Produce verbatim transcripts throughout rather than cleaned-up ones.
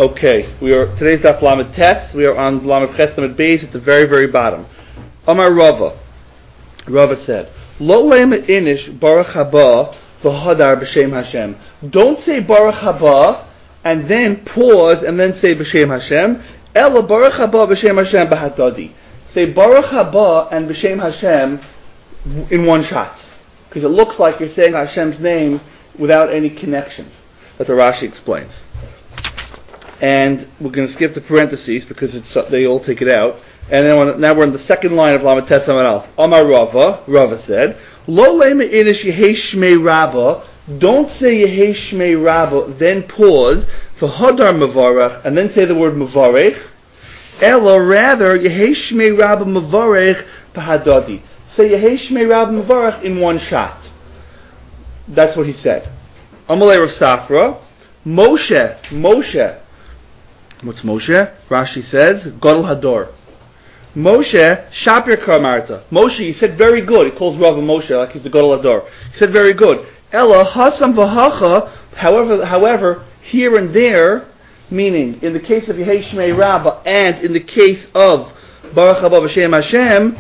Okay, we are today's Daf Lamed Tes. We are on Lamed Ches Lamed Beis at the very, very bottom. Amar Rava. Rava said, Lo leim inish Baruch haba v'hadar b'shem Hashem. Don't say Baruch haba and then pause and then say b'shem Hashem. Ela Baruch haba b'shem Hashem b'hatadi. Say Baruch haba and b'shem Hashem in one shot, because it looks like you're saying Hashem's name without any connection. That's what Rashi explains. And we're going to skip the parentheses because it's they all take it out. And then when, now we're in the second line of Lamed Tes Amar Aleph. Amar Rava, Rava said, Lo leima inish Yehei Shmei Rabba. Don't say Yehei Shmei Rabba, then pause for Hadar Mavarech, and then say the word Mavarech. Ella, rather Yehei Shmei Rabba Mavarech Pahadadi. Say Yehei Shmei Rabba Mavarech in one shot. That's what he said. Amalei Rav Safra, Moshe, Moshe. What's Moshe? Rashi says, Gadol Hador. Moshe, Shapir Karmarta. Moshe, he said very good. He calls Rava Moshe like he's the Gadol Hador. He said very good. Ella, Hasam V'hacha, however, however, here and there, meaning in the case of Yehei Shmei Rabba and in the case of Baruch Haba B'Shem Hashem,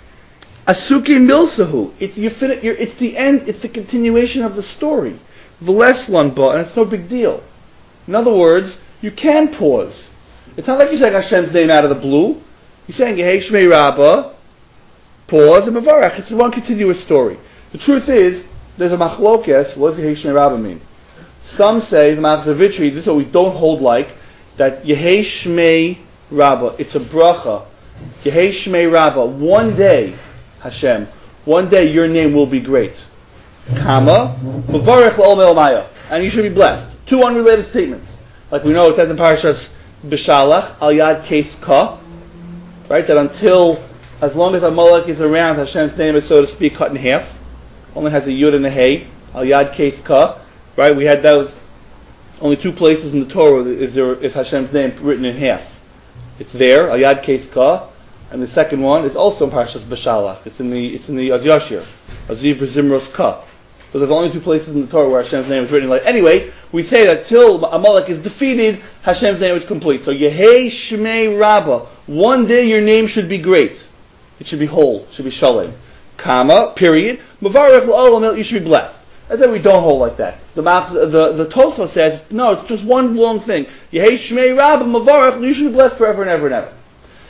Asuki Milsahu. It's you fin- It's the end. It's the continuation of the story. V'leslan ba, and it's no big deal. In other words, you can pause. It's not like you're saying Hashem's name out of the blue. You're saying Yehei Shmei Rabba, pause, and Mavarech. It's one continuous story. The truth is, there's a machlokes. What does Yehei Shmei Rabba mean? Some say, the Machzavitri, this is what we don't hold like, that Yehei Shmei Rabba, it's a bracha. Yehei Shmei Rabba, one day, Hashem, one day your name will be great. Kama, Mavarech L'ol Me'ol Maya, and you should be blessed. Two unrelated statements. Like we know, it says in Parashas B'Shalach, Al Yad Keis Ka, right? That until, as long as Amalek is around, Hashem's name is, so to speak, cut in half. Only has a Yud and a Hey. Al Yad Keis Ka, right? We had those. Only two places in the Torah is there is Hashem's name written in half. It's there, Al Yad Keis Ka, and the second one is also in Parashas B'Shalach. It's in the it's in the Az Yashir, Aziv Zimros Ka. So there's only two places in the Torah where Hashem's name is written. Like anyway, we say that till Amalek is defeated, Hashem's name is complete. So Yehei Shmei Rabba, one day your name should be great. It should be whole, it should be shalom. Comma, period. Mavarech l'olam, you should be blessed. I said we don't hold like that. The the the Tosfos says no, it's just one long thing. Yehei Shmei Rabba, Mavarech, you should be blessed forever and ever and ever.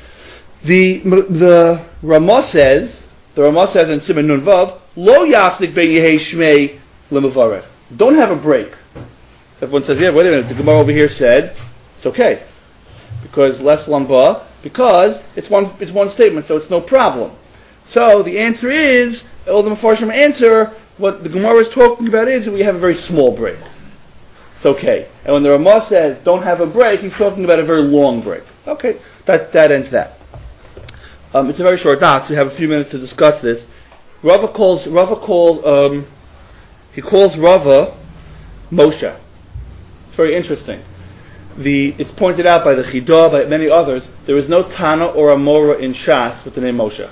The the Ramah says, the Ramah says in Siman Nun Vav, Lo yaflik be Yehei Shmei leMavarech. Don't have a break. Everyone says, yeah, wait a minute, the Gemara over here said it's okay. Because less lamba, because it's one it's one statement, so it's no problem. So the answer is, all the Mefarshim answer, what the Gemara is talking about is that we have a very small break. It's okay. And when the Ramah says don't have a break, he's talking about a very long break. Okay, that that ends that. Um, it's a very short daf, so we have a few minutes to discuss this. Rava calls Rava calls um, he calls Rava Moshe. It's very interesting. The it's pointed out by the Chidah, by many others, there is no Tana or Amora in Shas with the name Moshe.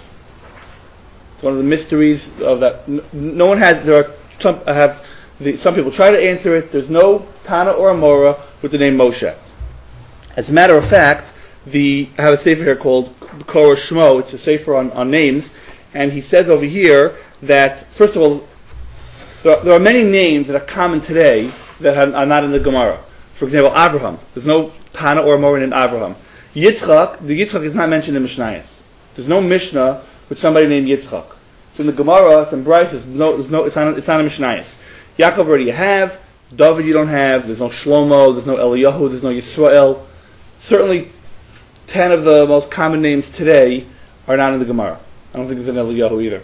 It's one of the mysteries of that. No one has. There are some have the, some people try to answer it. There's no Tana or Amora with the name Moshe. As a matter of fact, the I have a sefer here called Korah Shmo. It's a sefer on, on names. And he says over here that, first of all, there are, there are many names that are common today that are, are not in the Gemara. For example, Avraham. There's no Tana or Amora in Avraham. Yitzchak, the Yitzchak is not mentioned in Mishnayos. There's no Mishnah with somebody named Yitzchak. It's in the Gemara, it's in Bryce, there's no, there's no, it's not, it's not in Mishnayos. Yaakov already you have, David you don't have, there's no Shlomo, there's no Eliyahu, there's no Yisrael. Certainly, ten of the most common names today are not in the Gemara. I don't think there's an Eliyahu either.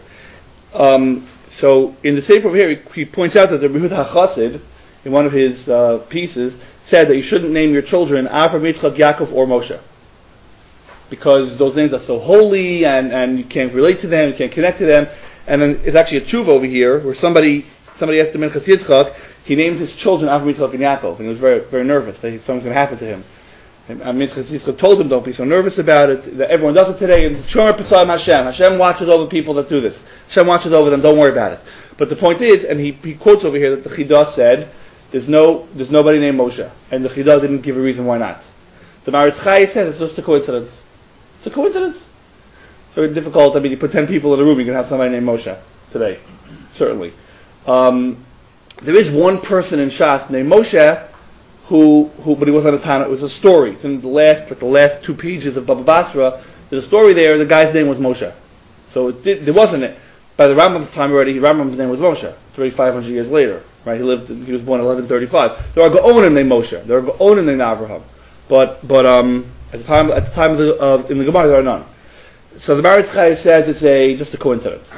Um, so in the Sefer over here, he, he points out that the Rehut HaChassid, in one of his uh, pieces, said that you shouldn't name your children Avram, Yitzchak, Yaakov, or Moshe, because those names are so holy, and, and you can't relate to them, you can't connect to them. And then it's actually a tshuva over here where somebody somebody asked the Minchas Yitzchak, he named his children Avram, Yitzchak, and Yaakov, and he was very very nervous that something's going to happen to him. And Minchas Yitzchak told him, don't be so nervous about it, that everyone does it today, and Shomer Pesach Hashem. Hashem watches over people that do this. Hashem watches over them, don't worry about it. But the point is, and he, he quotes over here that the Chidah said there's no, there's nobody named Moshe, and the Chida didn't give a reason why not. The Maritz Chai says it's just a coincidence. It's a coincidence. It's very difficult. I mean, you put ten people in a room, you can have somebody named Moshe today, certainly. Um, there is one person in Shas named Moshe, who, who, but he wasn't a Tana. It was a story. It's in the last, like the last two pages of Baba Basra. There's a story there. The guy's name was Moshe. So it did, there wasn't it. By the Rambam's time already, Rambam's name was Moshe. It's already five hundred years later, right? He lived. He was born in eleven thirty-five. There are Gaonim named Moshe. There are Gaonim named Avraham. But but um, at the time at the time of the uh, in the Gemara there are none. So the Maritz Chai says it's a just a coincidence.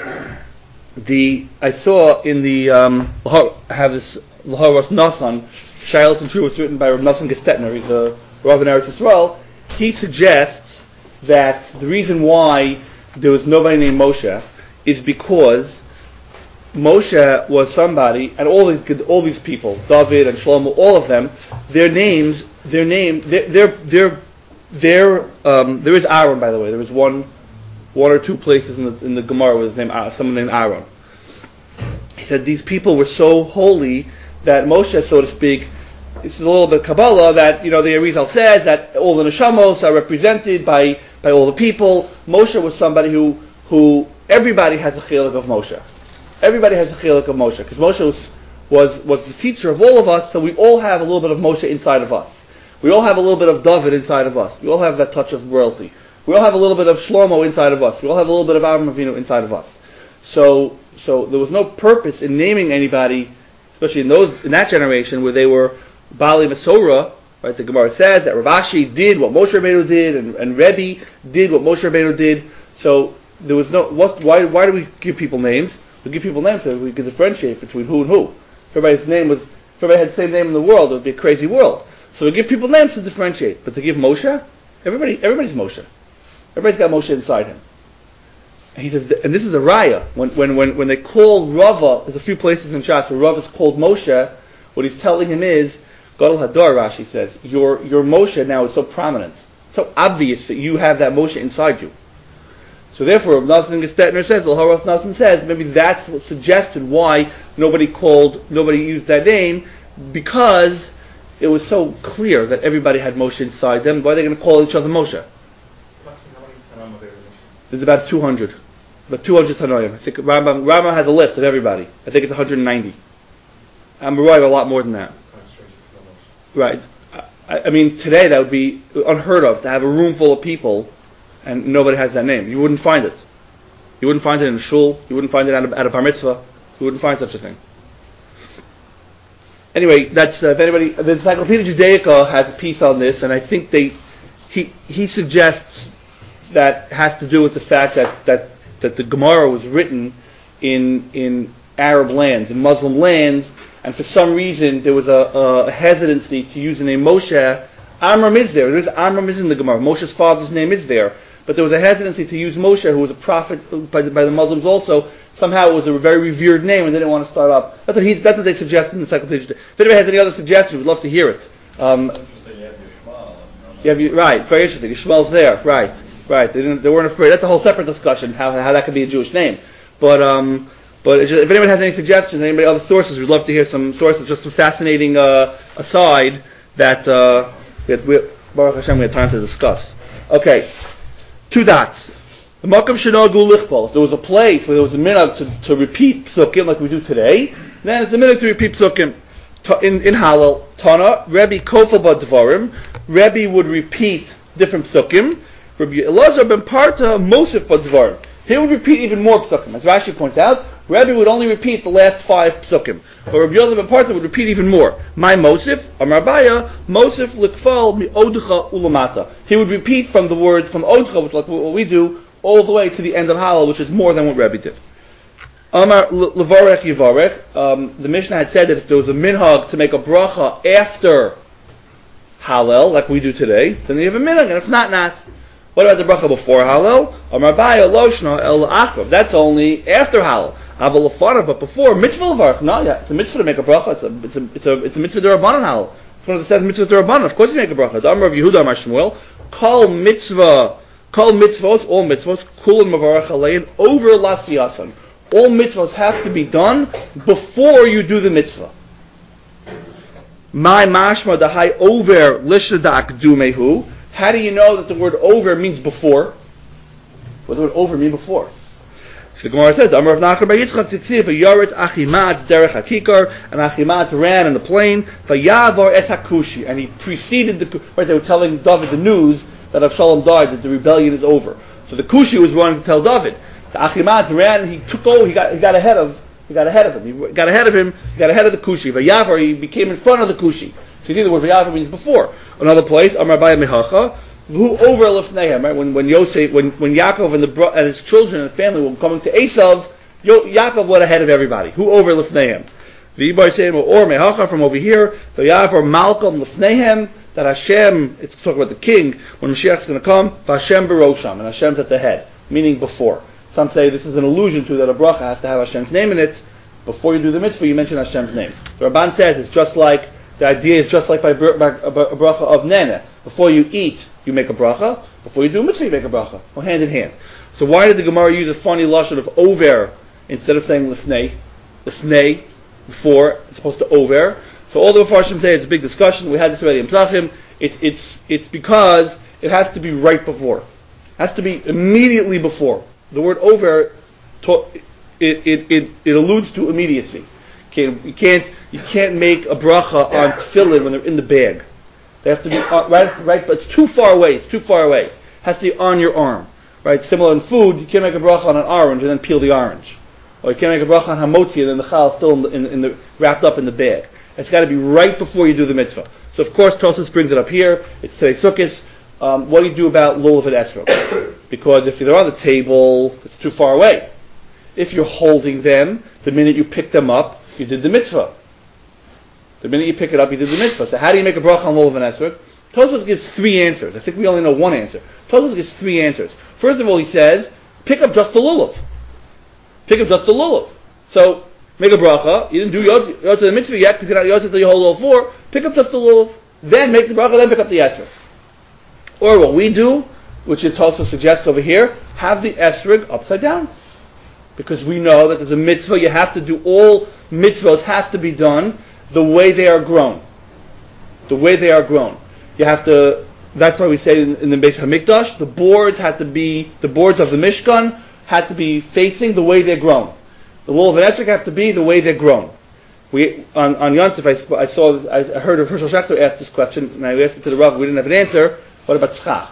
The I saw in the um, I have this Laharos Nasan, Shilas and True was written by Rav Nassan Gestetner. He's a Rav in Eretz Yisrael. He suggests that the reason why there was nobody named Moshe is because Moshe was somebody, and all these all these people, David and Shlomo, all of them, their names, their name, their their their, their um, there is Aaron, by the way. There is one one or two places in the in the Gemara with his name, someone named Aaron. He said these people were so holy that Moshe, so to speak, this is a little bit of Kabbalah, that, you know, the Arizal says that all the neshamos are represented by, by all the people. Moshe was somebody who, who everybody has a chiluk of Moshe. Everybody has a chiluk of Moshe, because Moshe was, was, was the teacher of all of us, so we all have a little bit of Moshe inside of us. We all have a little bit of David inside of us. We all have that touch of royalty. We all have a little bit of Shlomo inside of us. We all have a little bit of Avraham Avinu inside of us. So, so there was no purpose in naming anybody, especially in those in that generation where they were Bali Masorah, right? The Gemara says that Rav Ashi did what Moshe Rabbeinu did, and, and Rebbe did what Moshe Rabbeinu did. So there was no. What, why? Why do we give people names? We give people names so we can differentiate between who and who. If everybody's name was, if everybody had the same name in the world, it would be a crazy world. So we give people names to differentiate. But to give Moshe, everybody, everybody's Moshe. Everybody's got Moshe inside him. And he says, and this is a raya. When when when when they call Rava, there's a few places in Shas where Rava is called Moshe. What he's telling him is, Gadol Hador, Rashi says, your your Moshe now is so prominent, so obvious that you have that Moshe inside you. So therefore, Rav Nassan Gestetner says, Laharos Nassan says, maybe that's what suggested why nobody called, nobody used that name, because it was so clear that everybody had Moshe inside them. Why are they going to call each other Moshe? There's about two hundred. About two hundred Tanoim. I think Rambam, Rambam has a list of everybody. I think it's one hundred ninety. I'm right, a lot more than that. Right. I, I mean, today that would be unheard of, to have a room full of people and nobody has that name. You wouldn't find it. You wouldn't find it in a shul. You wouldn't find it at a, at a bar mitzvah. You wouldn't find such a thing. Anyway, that's uh, if anybody. The Encyclopedia Judaica has a piece on this, and I think they he he suggests that has to do with the fact that, that, that the Gemara was written in in Arab lands, in Muslim lands, and for some reason there was a, a hesitancy to use the name Moshe. Amram is there. There's Amram is in the Gemara. Moshe's father's name is there, but there was a hesitancy to use Moshe, who was a prophet by the, by the Muslims also. Somehow it was a very revered name, and they didn't want to start up. That's what he. That's what they suggested in the Encyclopedia. If anybody has any other suggestions, we'd love to hear it. Um, you have your, right. It's very interesting. Yishmael's there. Right. Right, they didn't. They weren't afraid. That's a whole separate discussion how how that could be a Jewish name. But um, but it's just, if anyone has any suggestions, anybody other sources, we'd love to hear some sources. Just a fascinating uh, aside that uh, that we Baruch Hashem we had time to discuss. Okay, two dots. The Makam Shenagu Lichbal. If there was a place where there was a minhag to, to repeat psukim like we do today, then it's a minhag to repeat psukim in in Hallel. Tana Rebbe Kofel Badvarim. Rebbe would repeat different psukim. Rabbi Elazar ben Parta Mosif Badvarim. He would repeat even more psukim. As Rashi points out, Rabbi would only repeat the last five psukim. But Rabbi Elazar ben Parta would repeat even more. My Mosif, Amar Baya, Mosif Likfal Mi Odcha Ulamata. He would repeat from the words from Odcha, which like what we do, all the way to the end of Hallel, which is more than what Rabbi did. Amar Levarech Yivarech. Um, the Mishnah had said that if there was a minhag to make a bracha after Hallel, like we do today, then you have a minhag, and if not, not. What about the bracha before Hallel? Amar Baya Loshna El Achrav. That's only after Hallel. Aval Lefanav, but before mitzvah levarach. No, yeah, it's a mitzvah to make a bracha. It's a it's a it's a, it's a mitzvah d'Rabbanan Hallel. It's one of the seven mitzvahs d'Rabbanan. Of course, you make a bracha. The Amar of Yehuda Amar Shmuel. Kol mitzvah, kol mitzvos, all mitzvos, kulam mavarach alein over lasiyasan. All mitzvahs have to be done before you do the mitzvah. My mashma the high over lishadak dumehu. How do you know that the word over means before? What does the word over mean before? So the Gemara says, Amar of Nachar bar Yitzchak Titziv Yaretz Achimat Derech Hakikar, and Achimat ran in the plain Vayavar Es Hakushi, and he preceded the right. They were telling David the news that Avshalom died, that the rebellion is over. So the Kushi was wanting to tell David. So Achimat ran, he took over, he got he got ahead of he got ahead of him. He got ahead of him. He got ahead of the Kushi. Vayavar, he became in front of the Kushi. So you see the word Vayavar means before. Another place, Amar Baya Mehacha. Who over Lifneihem, right? When when Yosef, when when Yaakov and the bro- and his children and family were coming to Esav, Yo- Yaakov went ahead of everybody. Who over Lifneihem? V'yibar Shem or Mehacha from over here. So Yaakov Malcolm Lifneihem, that Hashem. It's talking about the king when Mashiach is going to come. Hashem Barosham, and Hashem's at the head, meaning before. Some say this is an allusion to that a bracha has to have Hashem's name in it. Before you do the mitzvah, you mention Hashem's name. The Ramban says it's just like the idea is just like by, by, by a bracha of Nene. Before you eat, you make a bracha. Before you do a mitzvah, you make a bracha. Or hand in hand. So why did the Gemara use a funny lashon of over instead of saying lefnei? Lefnei, before, it's supposed to over. So all the Mepharshim say it's a big discussion. We had this already in Tzachim. It's, it's, it's because it has to be right before. It has to be immediately before. The word over, it, it, it, it alludes to immediacy. You can't, you can't make a bracha on tefillin when they're in the bag. They have to be uh, right, right, but it's too far away. It's too far away. It has to be on your arm, right? Similar in food, you can't make a bracha on an orange and then peel the orange, or you can't make a bracha on hamotzi and then the chal still in the, in, in the wrapped up in the bag. It's got to be right before you do the mitzvah. So of course, Tosfos brings it up here. It's today Sukkos. Um, what do you do about lulav and esrog? Because if they're on the table, it's too far away. If you're holding them, the minute you pick them up, you did the mitzvah. The minute you pick it up, you did the mitzvah. So how do you make a bracha on lulav and esrog? Tosfos gives three answers. I think we only know one answer. Tosfos gives three answers. First of all, he says, pick up just the lulav. Pick up just the lulav. So, make a bracha. You didn't do yotze the mitzvah yet, because you're not yotze until you hold all four. Pick up just the lulav. Then make the bracha, then pick up the esrog. Or what we do, which is Tosfos suggests over here, have the esrog upside down. Because we know that there's a mitzvah, you have to do, all mitzvahs have to be done the way they are grown. The way they are grown. You have to, that's why we say in, in the Beis HaMikdash, the boards had to be, the boards of the Mishkan had to be facing the way they're grown. The lulav and esrog have to be the way they're grown. We, on, on Yontif, I, I saw, this, I heard of Hershel Schachter ask this question, and I asked it to the Rav, we didn't have an answer. What about schach?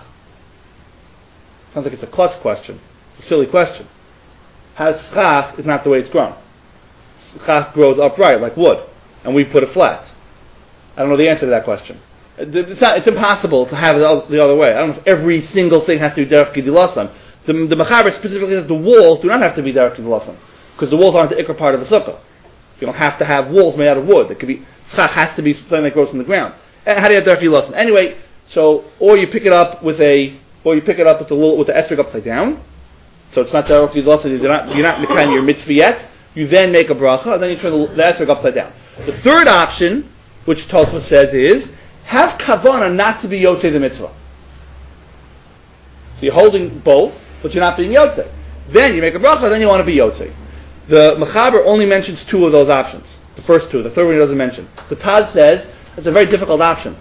Sounds like it's a klutz question. It's a silly question. How schach is not the way it's grown. Schach grows upright, like wood. And we put it flat. I don't know the answer to that question. It's, not, it's impossible to have it the other way. I don't know if every single thing has to be derech gidilasan. The, the Mechaber specifically says the walls do not have to be derech gidilasan, because the walls aren't the ikar part of the sukkah. You don't have to have walls made out of wood. It could be schach has to be something that grows in the ground. And how do you have derech gidilasan? Anyway, so or you pick it up with a, or you pick it up with the with the esrog upside down. So it's not derech gidilasan. You're not you're not mekayim your mitzvah yet. You then make a bracha, and then you turn the, the esrog upside down. The third option, which Tosfos says, is have kavanah not to be yotzei the mitzvah. So you're holding both, but you're not being yotzei. Then you make a bracha, then you want to be yotzei. The Mechaber only mentions two of those options. The first two, the third one he doesn't mention. The Taz says it's a very difficult option.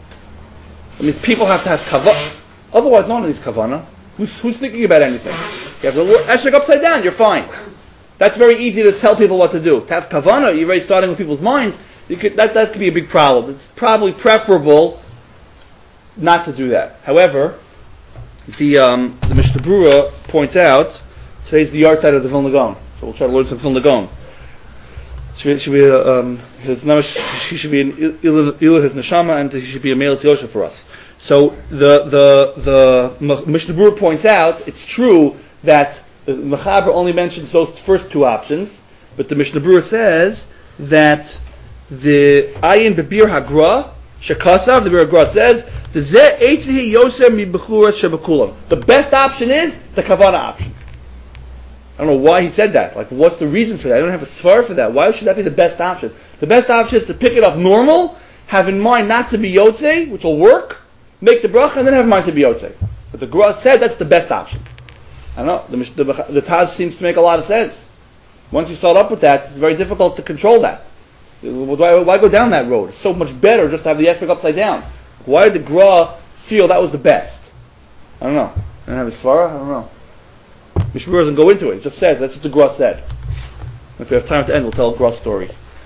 It means people have to have kavanah. Otherwise, no one needs kavanah. Who's, who's thinking about anything? You have the esrog upside down, you're fine. That's very easy to tell people what to do. To have kavanah, you're already starting with people's minds. You could, that that could be a big problem. It's probably preferable not to do that. However, the um, the Mishnah Berurah points out, today's the yard side of the Vilna Gaon, so we'll try to learn some Vilna Gaon. Should be, should be a, um, his he should be an ilah his neshama, and he should be a male Yosha for us. So the the the Mishnah Berurah points out it's true that the Mechaber only mentions those first two options, but the Mishnah Berurah says that the Ayin Bebir Hagra Shekasav, the Bir Hagra says the Zeh Eitzihi Yosem Mi Bechura Shebekulam. The best option is the Kavanah option. I don't know why he said that. Like, what's the reason for that? I don't have a svar for that. Why should that be the best option? The best option is to pick it up normal, have in mind not to be Yotzei, which will work, make the bracha, and then have in mind to be Yotzei. But the Gra said that's the best option. I don't know. The, the, the Taz seems to make a lot of sense. Once you start up with that, it's very difficult to control that. Why, why go down that road? It's so much better just to have the esrog upside down. Why did the Gra feel that was the best? I don't know. I don't have a svara? I don't know. Mishmur doesn't go into it. It just says, that's what the Gra said. If we have time to end, we'll tell a Gra story.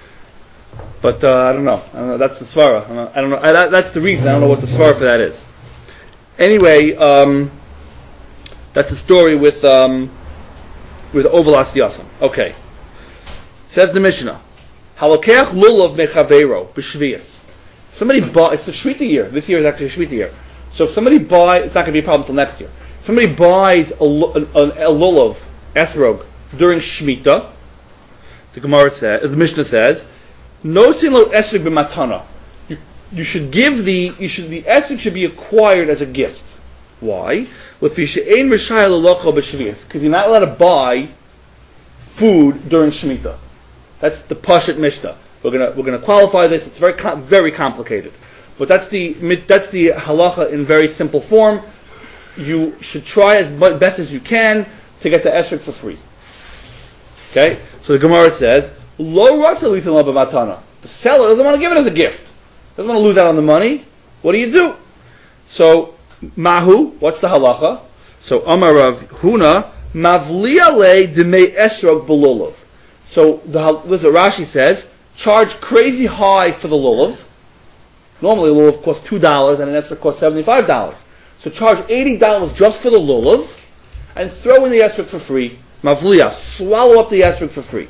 But uh, I don't know. I don't know. That's the svara. I don't know. I don't know. I, that, that's the reason. I don't know what the svara for that is. Anyway, um, that's the story with um, with Ovalas Yasam. Okay. Says the Mishnah. Halokeach lulav mechaveiro b'shvius. Somebody bought. It's the Shmita year. This year is actually a Shmita year. So if somebody buys, it's not going to be a problem until next year. If somebody buys a, a, a lulav esrog during Shmita, the Gemara says, the Mishnah says, no sinlo esrog b'matana. You you should give the you should the esrog should be acquired as a gift. Why? Because you're not allowed to buy food during Shemitah. That's the Pashat Mishnah. We're gonna we're gonna qualify this. It's very com- very complicated, but that's the that's the halacha in very simple form. You should try as best as you can to get the esrog for free. Okay, so the Gemara says, "Lo ratza lithin matana." The seller doesn't want to give it as a gift. Doesn't want to lose out on the money. What do you do? So Mahu, what's the halacha? So Amarav Huna Mavliale Demei Esrog Belulav. So the this is what Rashi says, charge crazy high for the lulav. Normally a lulav costs two dollars and an esrog costs seventy-five dollars. So charge eighty dollars just for the lulav and throw in the esrog for free. Mavliya, swallow up the esrog for free.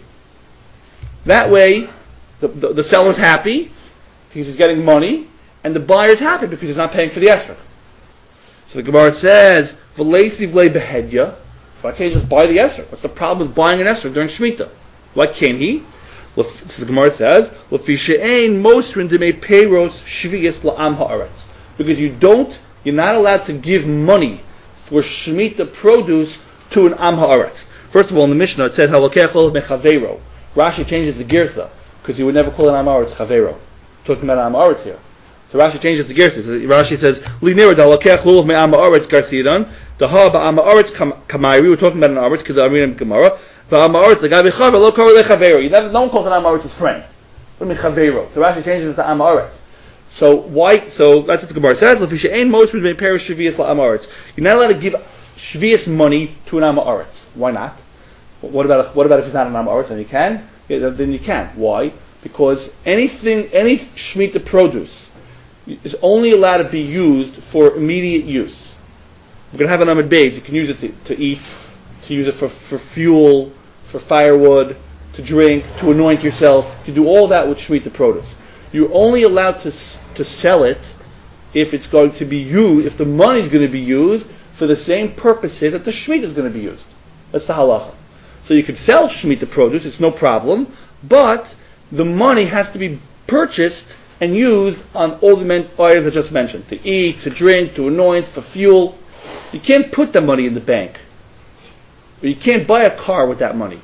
That way the, the, the seller's happy because he's getting money, and the buyer's happy because he's not paying for the esrog. So the Gemara says, "V'leisiv le behedya." So why can't you just buy the esrog? What's the problem with buying an esrog during Shemitah? Why can't he? So the Gemara says, "L'fi she'ein mosrin demei peiros shviyas la'am haaretz." Because you don't, you're not allowed to give money for Shemitah produce to an am haaretz. First of all, in the Mishnah it said halakechol mechaveiro. Rashi changes the girsa because he would never call an am haaretz chaveiro. Talking about an am haaretz here. So Rashi changes the girsa. So Rashi says, "Li nira dalakech lulav me'am haaretz garsidan daha ba'am haaretz kamayri." We're talking about an haaretz because I'm reading Gemara. Va'am haaretz legabi chaver lo kar lechaveiro. You never, no one calls an am haaretz his friend. What do you mean chaveiro? So Rashi changes it to am haaretz. So why? So that's what the Gemara says. L'fi she'ein mosrin demei peiros shviyas la'am haaretz. You're not allowed to give shviyas money to an am haaretz. Why not? What about what about if he's not an am haaretz? Then you can. Yeah, then you can. Why? Because anything, any Shemitah produce is only allowed to be used for immediate use. We're going to have an Amud Beis. You can use it to, to eat, to use it for, for fuel, for firewood, to drink, to anoint yourself. You can do all that with Shemitah produce. You're only allowed to to sell it if it's going to be used, if the money is going to be used for the same purposes that the Shemitah is going to be used. That's the halacha. So you can sell Shemitah produce, it's no problem, but the money has to be purchased and used on all the men- items I just mentioned. To eat, to drink, to anoint, for fuel. You can't put the money in the bank. Or you can't buy a car with that money.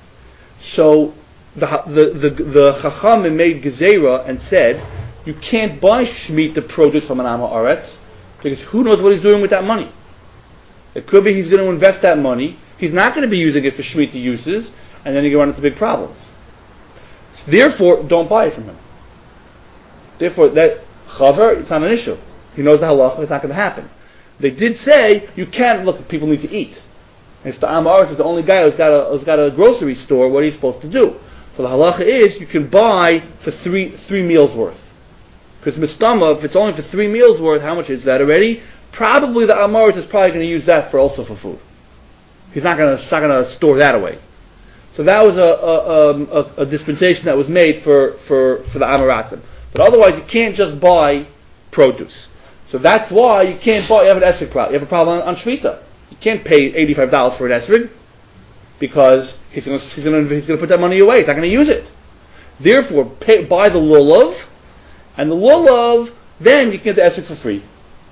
So the the the, the Chachamim made Gezerah and said, you can't buy Shemitah produce from an Am Haaretz, because who knows what he's doing with that money. It could be he's going to invest that money. He's not going to be using it for Shemitah uses, and then you're going to run into big problems. So therefore, don't buy it from him. Therefore, that chaver, it's not an issue. He knows the halacha, it's not going to happen. They did say, you can't, look, people need to eat. And if the Am Haaretz is the only guy who's got, a, who's got a grocery store, what are you supposed to do? So the halacha is, you can buy for three three meals worth. Because mistama, if it's only for three meals worth, how much is that already? Probably the Am Haaretz is probably going to use that for also for food. He's not going to not going to store that away. So that was a a, a, a dispensation that was made for, for, for the Amoratim. But otherwise, you can't just buy produce. So that's why you can't buy. You have an esrog problem. You have a problem on, on Shvita. You can't pay eighty-five dollars for an esrog because he's going to he's going to he's going to put that money away. He's not going to use it. Therefore, pay, buy the lulav, and the lulav, then you can get the esrog for free.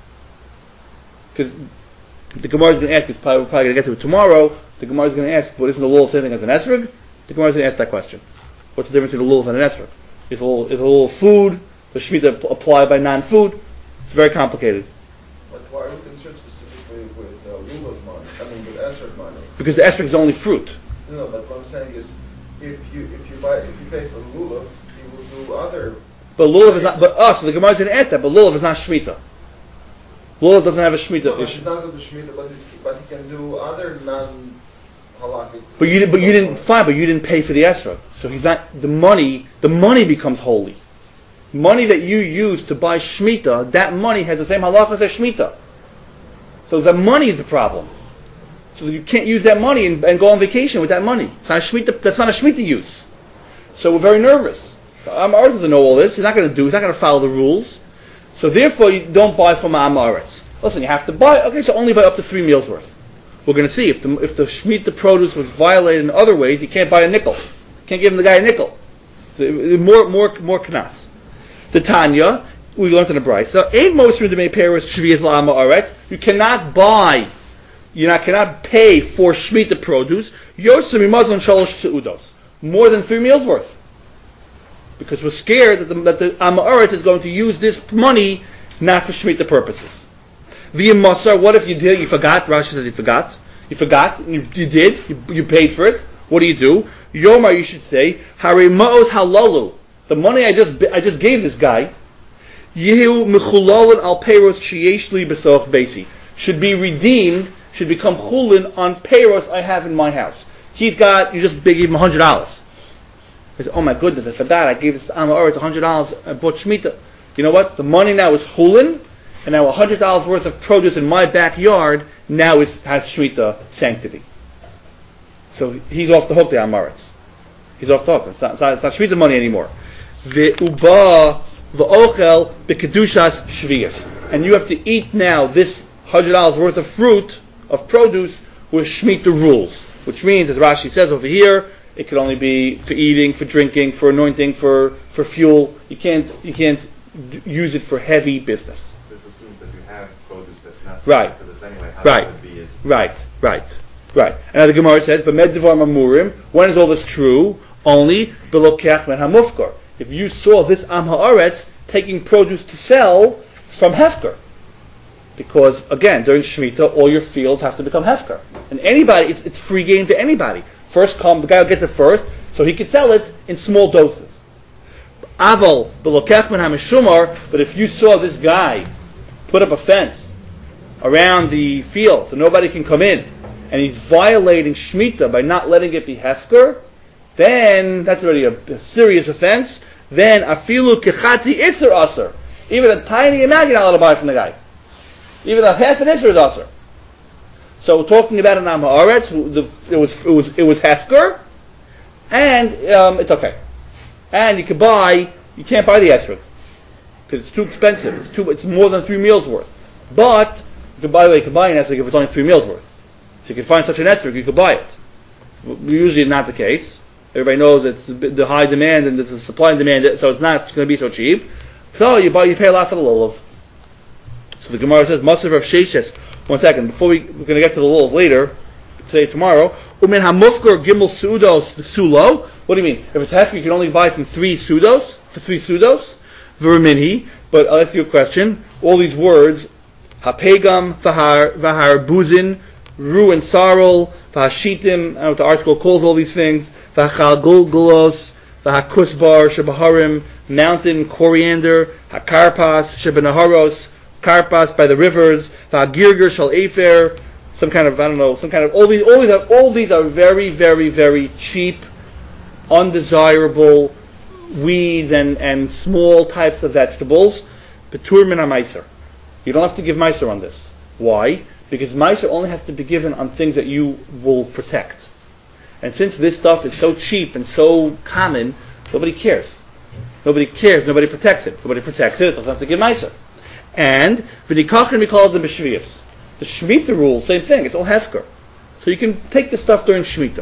Because the Gemara is going to ask. It's probably, we're probably going to get to it tomorrow. The Gemara is going to ask, but isn't the lulav the same thing as an esrog? The Gemara is going to ask that question. What's the difference between a lulav and an esrog? Is a little, is a little food, the Shemitah apply by non-food? It's very complicated. But why are we concerned specifically with uh, lulav money? I mean, with esrog money? Because the esrog is only fruit. No, but what I'm saying is, if you if you buy if you pay for lulav, you will do other. But lulav is not. But us, the Gemara is in et that. But lulav is not shmita. Lulav doesn't have a shmita No, issue. he's not do the shmita, but he, but he can do other non halakhic. But you didn't. But you didn't. Fine. But you didn't pay for the esrog. So he's not. The money. The money becomes holy. Money that you use to buy shmita, that money has the same halachas as shmita. So the money is the problem. So you can't use that money and, and go on vacation with that money. It's not a shmita. That's not a shmita use. So we're very nervous. Amar doesn't know all this. He's not going to do. He's not going to follow the rules. So therefore, you don't buy from Amaretz. Listen, you have to buy. Okay, so only buy up to three meals worth. We're going to see if the if the shmita produce was violated in other ways. You can't buy a nickel. You can't give him the guy a nickel. So more more more knas. The Tanya, we learned in the Brisa, eight most of the Meperis Shvias Lama Aretz. You cannot buy, you not, cannot pay for Shemitah produce, Yosem Imazon Shalosh Seudos, more than three meals worth. Because we're scared that the, that the Amma Aretz is going to use this money not for Shemitah purposes. Via Masar, what if you did, you forgot, Rashi says you forgot, you forgot, you, you did, you, you paid for it, what do you do? Yomar, you should say, Hare Ma'os Halalu, the money I just I just gave this guy, Yehu Mechulalan al Peiros Sheyeshli Besoch Basi, should be redeemed, should become chulin on Peiros I have in my house. He's got, you just gave him a hundred dollars. He said, oh my goodness, I forgot, I gave this to Amma Oretz a hundred dollars, I bought Shemitah. You know what? The money now is chulin, and now a hundred dollars worth of produce in my backyard now is has Shemitah sanctity. So he's off the hook, the Amma Oretz. He's off the hook. It's not, it's not, it's not Shemitah money anymore. Ve'uba v'ochel bekedushas shviyas, and you have to eat now this hundred dollars worth of fruit of produce with shmita rules, which means, as Rashi says over here, it could only be for eating, for drinking, for anointing, for, for fuel. You can't you can't d- use it for heavy business. This assumes that you have produce that's not right. for this anyway. How right. that would be is Right. Right. Right. And now the Gemara says, "But medvar mamurim." When is all this true? Only below kach men hamufkar. If you saw this Am Haaretz taking produce to sell from Hefker. Because, again, during Shemitah, all your fields have to become Hefker. And anybody, it's, it's free game to anybody. First come, the guy who gets it first, so he could sell it in small doses. Aval, belokech men hamishumar, but if you saw this guy put up a fence around the field so nobody can come in, and he's violating Shemitah by not letting it be Hefker, then that's already a, a serious offense. Then afilu kechatzi itzer aser, even a tiny amount you're not allowed to buy from the guy. Even a half an itzer is aser. So we're talking about an Am Haaretz. It was it was it was hefker, and um, it's okay. And you can buy, you can't buy the esrog because it's too expensive. It's too it's more than three meals worth. But you can buy you can buy an esrog if it's only three meals worth. So you can find such an esrog, you could buy it. Usually not the case. Everybody knows it's the high demand and there's a supply and demand, so it's not going to be so cheap. So you buy, you pay a lot for the lulav. So the Gemara says, Masav Rav Sheshes. One second, before we we're going to get to the lulav later, today, tomorrow. Umin hamufkar gimel sudos the sulo. What do you mean? If it's hefker, you can only buy from three sudos for three sudos. V'reminhi. But I'll ask you a question. All these words, hapegam, vahar, vahar buzin, ru and sarol, vahashitim. I don't know what the article calls all these things. V'chagolgolos, v'hakusbar, shabaharim, mountain coriander, hakarpas, shabenaharos, karpas by the rivers, v'hagirger shal efer, some kind of I don't know, some kind of all these, all these, are, all these are very, very, very cheap, undesirable weeds and, and small types of vegetables. Betur min ha-meiser. You don't have to give meiser on this. Why? Because meiser only has to be given on things that you will protect. And since this stuff is so cheap and so common, nobody cares. Nobody cares. Nobody protects it. Nobody protects it. It doesn't have to give meiser. And v'nikachin we call it the b'shvius. The Shemitah rule, same thing. It's all hefker. So you can take the stuff during Shemitah.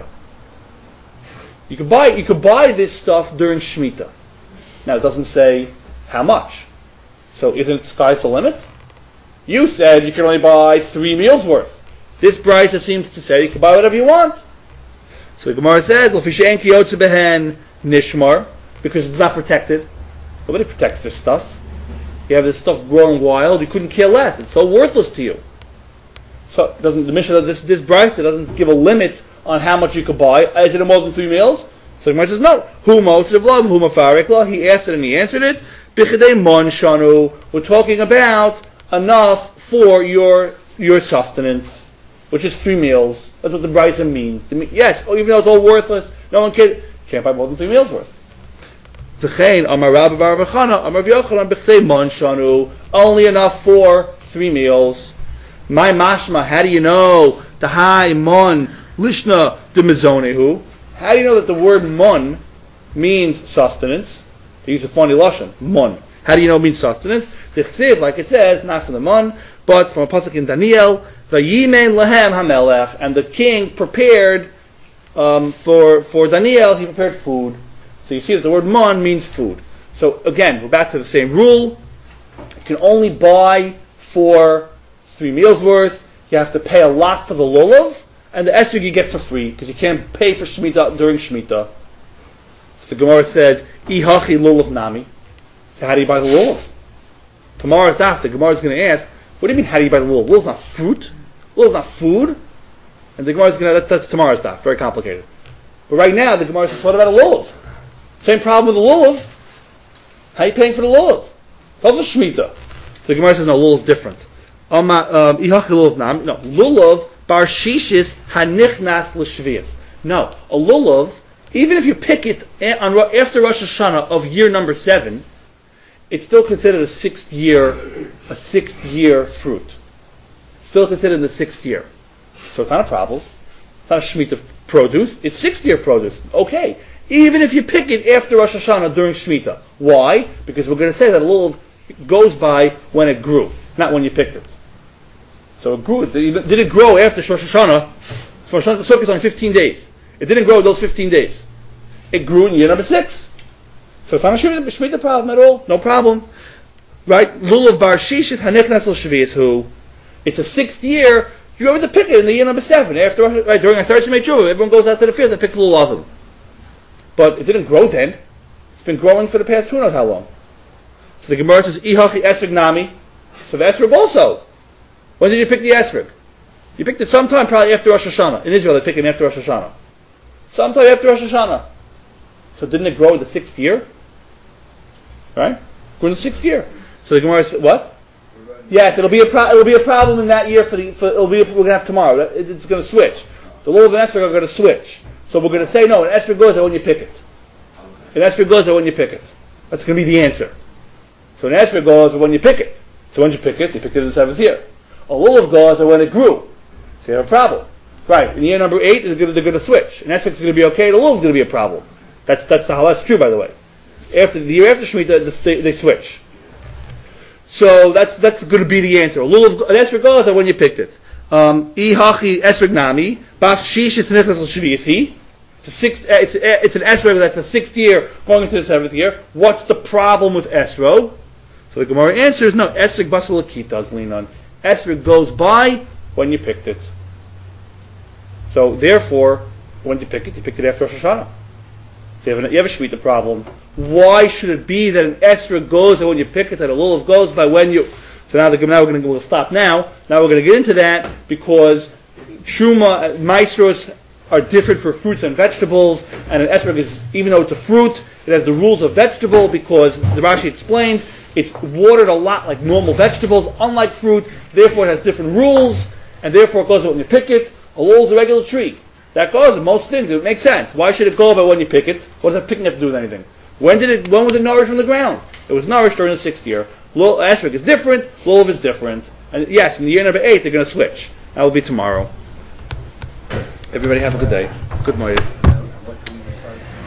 You could buy you could buy this stuff during Shemitah. Now it doesn't say how much. So isn't sky's the limit? You said you can only buy three meals worth. This brisa seems to say you can buy whatever you want. So the Gemara says, "L'fishein ki yotze behen nishmar," because it's not protected. Nobody protects this stuff. You have this stuff growing wild. You couldn't care less. It's so worthless to you. So doesn't the Mishnah this this brisa doesn't give a limit on how much you could buy? Is it more than three meals? So the Gemara says, no. Hu mosiv lo, hu mafarik lo. He asked it and he answered it. Bichidei mon shanu. We're talking about enough for your your sustenance, which is three meals. That's what the Brisa means. The, yes, even though it's all worthless, no one can can't buy more than three meals worth. V'chein amar Rabbi bar Bechana amar V'yochanan bichidei mon shanu. Only enough for three meals. My mashma. How do you know the high mon lishna de mizonehu? How do you know that the word mon means sustenance? They use a funny lashon, mon. How do you know it means sustenance? The chsiv, like it says, not from the mon, but from a pasuk in Daniel, Vayimein lahem hamelech, and the king prepared um, for for Daniel. He prepared food. So you see that the word mon means food. So again, we're back to the same rule. You can only buy for three meals worth. You have to pay a lot for the lulav, and the esrog you get for free because you can't pay for shmita during shmita. So the Gemara says, "Ihachi lulav nami." So how do you buy the lulav? Tomorrow's daf, the Gemara is going to ask, what do you mean, how do you buy the lulav? Lulav's not fruit. Lulav's not food. And the Gemara is going to, that, that's tomorrow's daf, very complicated. But right now, the Gemara says, what about a lulav? Same problem with the lulav. How are you paying for the lulav? It's also shmita. So the Gemara says, no, lulav's different. Ihachi lulav nami. No, lulav bar shishis hanichnas l'shvius. No, a lulav, even if you pick it on, after Rosh Hashanah of year number seven, it's still considered a sixth year, a sixth year fruit. It's still considered in the sixth year. So it's not a problem. It's not a Shemitah produce. It's sixth year produce. Okay. Even if you pick it after Rosh Hashanah during Shemitah. Why? Because we're going to say that a lulav goes by when it grew, not when you picked it. So it grew. Did it grow after Rosh Hashanah? So Rosh Hashanah is only fifteen days. It didn't grow those fifteen days. It grew in year number six. So it's not a Shemitah problem at all. No problem. Right? Lulav bar shishit hanichnas l'shvius hu. It's a sixth year. You have to pick it in the year number seven. After right, during a third Shemay Tshuva, everyone goes out to the field and picks lulavim. But it didn't grow then. It's been growing for the past who knows how long. So the Gemara says, Ihachi esrog nami. So the esrog also. When did you pick the esrog? You picked it sometime probably after Rosh Hashanah. In Israel they pick it after Rosh Hashanah. Sometime after Rosh Hashanah. So didn't it grow in the sixth year? Right? We're in the sixth year. So the Gemara says, what? Yes, it'll be a pro- it'll be a problem in that year for the for it'll be a, we're gonna have tomorrow. It, it's going to switch. The lulav and esrog are going to switch. So we're going to say no. An esrog goes when you pick it. An esrog goes when you pick it. That's going to be the answer. So an esrog goes when you pick it. So when you pick it, you picked it in the seventh year. A lulav goes when it grew. So you have a problem. Right? In year number eight, they're going to, they're going to switch. An esrog is going to be okay. The lulav is going to be a problem. That's that's how that's true, by the way. After the year after Shemitah, they, they switch. So that's that's going to be the answer. Lulav, an esrog goes when you picked it. Ihachi esrog nami bas shish etnichas l'shviyasi. It's a sixth. It's a, it's an esrog that's a sixth year going into the seventh year. What's the problem with esrog? So the Gemara answers no. Esrog basal akit does lean on. Esrog goes by when you picked it. So therefore, when you pick it, you picked it after Rosh Hashanah. So you have, an, you have a Shemitah problem. Why should it be that an esrog goes and when you pick it, that a lulav goes by when you... So now, the, now we're going to we'll stop now. Now we're going to get into that because Truma, Maestros are different for fruits and vegetables, and an esrog is, even though it's a fruit, it has the rules of vegetable because the Rashi explains it's watered a lot like normal vegetables, unlike fruit, therefore it has different rules, and therefore it goes when you pick it. A lulav is a regular tree. That goes in most things. It makes sense. Why should it go by when you pick it? What does that picking have to do with anything? When did it? When was it nourished from the ground? It was nourished during the sixth year. Esrog is different. Lulav is different. And yes, in the year number eight, they're going to switch. That will be tomorrow. Everybody have a good day. Good morning.